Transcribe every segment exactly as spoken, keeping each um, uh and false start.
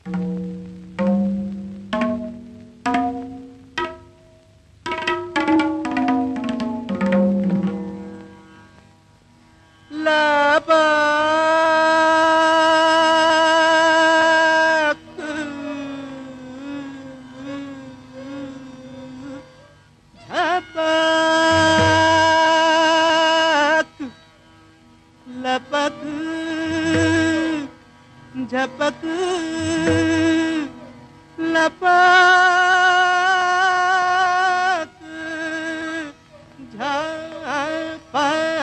झपक लपक झपक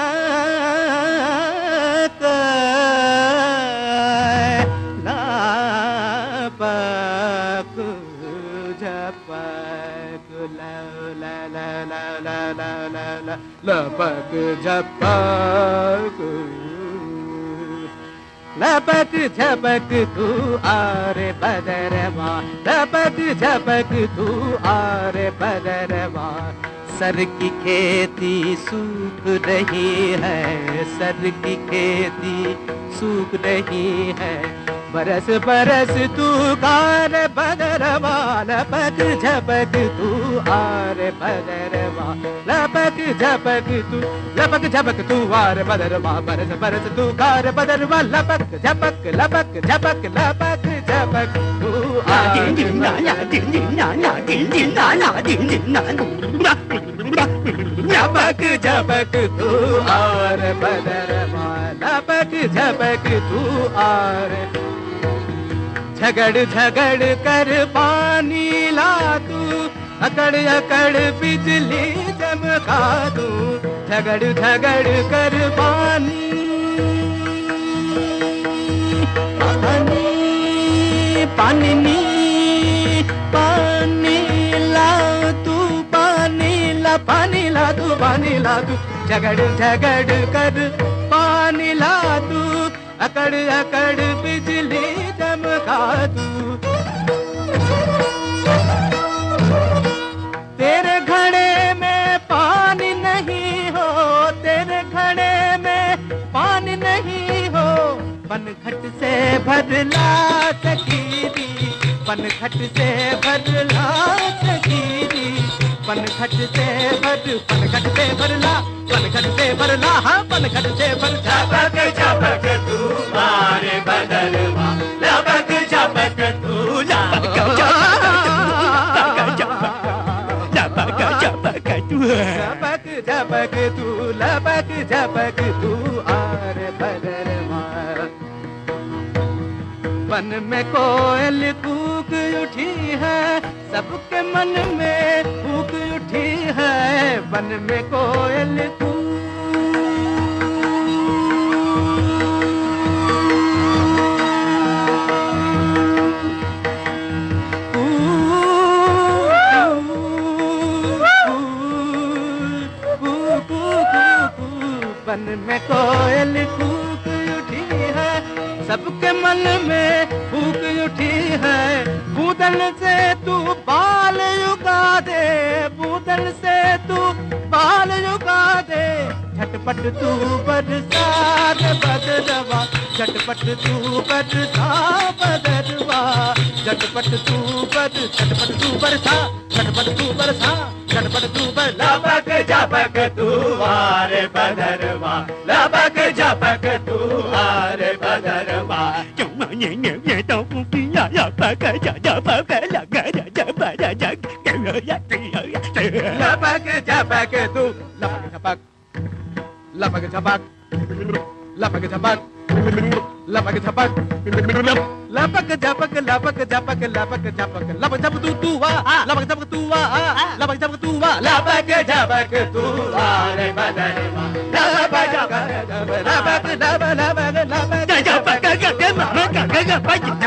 लपक झपक ला ला ला ला ला ला ला ला लपक झपक लपक झपक तू आरे बदरवा लपक झपक तू आरे बदरवा सर की खेती सूख रही है सर की खेती सूख रही है बरस बरस तू कार बदरवा लपक झपक तू आरे बदरवा लपक झपक तू लपक झपक तू आरे बदरवा बरस बरस तू कार बदरवा लपक झपक लपक झपक लपक झपक तू आरे लपक झपक तू आरे बदरवा लपक झपक तू आरे झगड़ झगड़ कर पानी ला तू अकड़ अकड़ बिजली चमका तू झगड़ झगड़ कर पानी पानी पानी नी पानी ला तू पानी ला पानी ला तू पानी ला तू झगड़ झगड़ कर पानी ला तू अकड़ अकड़ बिजली चमका तू तेरे घड़े में पानी नहीं हो तेरे घड़े में पानी नहीं हो पनघट से भरला सकीरी पनघट से भरला सकीरी पनघट से भर पनघट से भरला पनघट से भरला हाँ पनघट से भर झपक झपक तू मारे बदलवा लपक झपक तू लपक झपक झपक तू झपक झपक तू लपक झपक तू आरे बदलवा वन में कोयल कूक उठी है सबके मन में कूक उठी है वन में कोयल कूक वन में कोयल कूक उठी है सबके मन में फूक उठी है बूदल से तू बाल उगा दे बूदल से तू बाल उगा दे झटपट तू बरसा बदरवा झटपट तू बरसा बदरवा झटपट तू बर झटपट तू बरसा झटपट तू बरसा झटपट तू बर लपक झपक तू आरे बदरवा लपक झपक तू आरे बदरवा लपक झपक तू लपक झपक लपक झपक लपक झपक लपक झपक लपक झपक लपक झपक लपक झपक लपक झपक तू तू वा लपक झपक तू वा लपक झपक तू वा लपक झपक तू आरे बदरवा लपक झपक लपक लपक लपक लपक झपक